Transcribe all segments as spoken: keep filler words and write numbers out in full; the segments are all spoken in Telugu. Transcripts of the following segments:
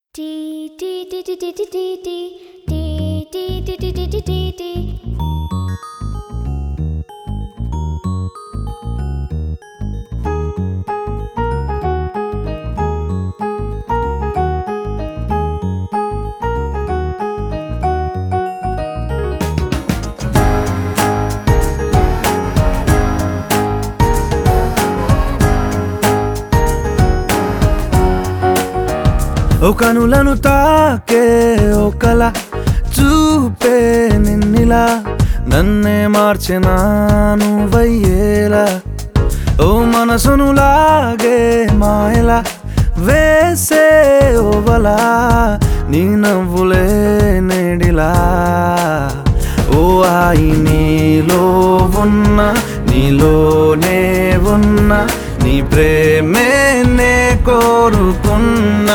ఓ కనులను తాకే ఓ కల చూపే నిన్నిలా నన్నే మార్చెనా నువ్వయ్యేలా ఓ మనసును లాగే మాయలా వేసే ఓవలా నీ నవ్వులే నేడిలా ఓ ఆయి నీలో ఉన్న నీలోనే ఉన్న నీ ప్రేమే నే కోరుకున్నా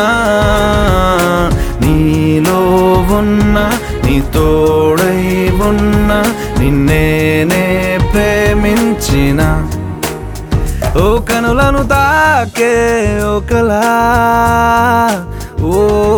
నీలో ఉన్న నీ తోడై ఉన్న నిన్నేనే ప్రేమించిన ఓ కనులను తాకే ఓ కలా ఓ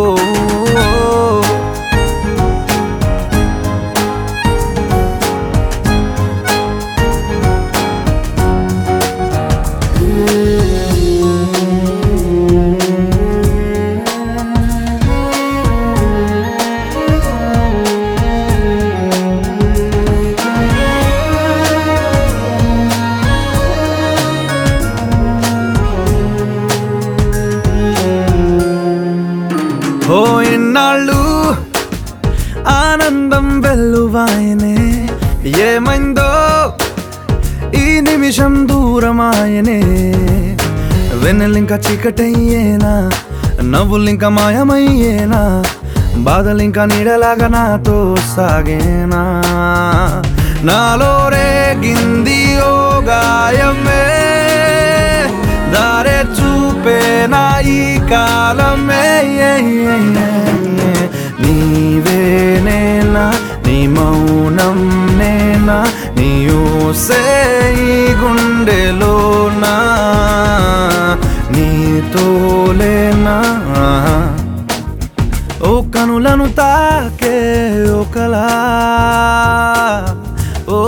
ఓ ఎన్నాళ్ళు ఆనందం వెల్లువాయనే ఏమైందో ఈ నిమిషం దూరమాయనే వెన్నెలింక చీకటయ్యేనా నవ్వులింక మాయమయ్యేనా బాధలింక నీడలాగా నాతో సాగేనా నాలో రేగింది ఓ గాయమే దారే చూపేనా ఈ కాలమే నీవే నేనా నీ మౌనం నేనా నీ ఊసే ఈ గుండెలోనా నీతోలేనా ఓ కనులను తాకే ఓ కలా ఓ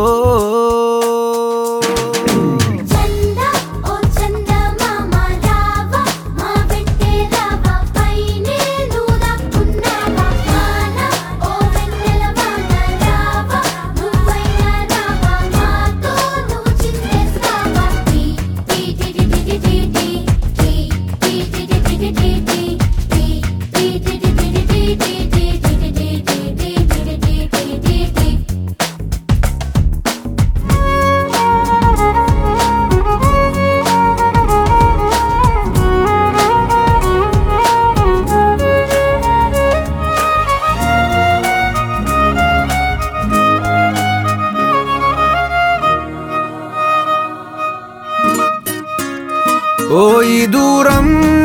ఓ ఈ దూరం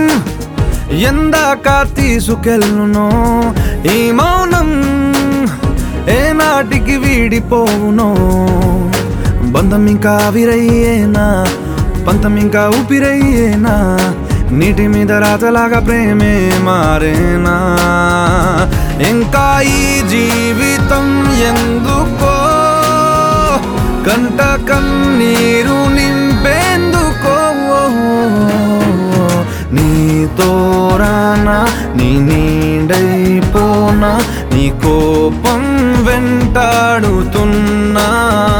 ఎందాక తీసుకెళ్ళునో ఈ మౌనం ఏనాటికి వీడిపోవునో బంధం ఇంకా ఆవిరయ్యేనా పంతం ఇంకా ఊపిరయ్యేనా నీటి మీద రాతలాగా ప్రేమే మారేనా ఇంకా ఈ జీవితం ఎందుకో కంట కన్నీరు నింపేందుకో నీతో రానా నీ నీడైపోనా నీ కోపం వెంటాడుతున్నా